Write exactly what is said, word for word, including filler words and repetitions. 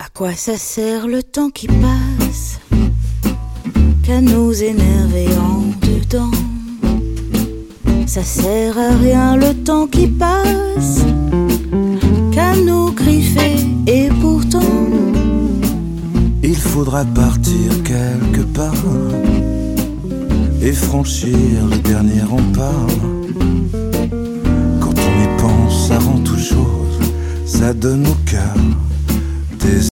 À quoi ça sert le temps qui passe qu'à nous énerver en dedans? Ça sert à rien le temps qui passe qu'à nous griffer, et pourtant il faudra partir quelque part et franchir le dernier rempart. Quand on y pense avant toute chose, ça donne au cœur des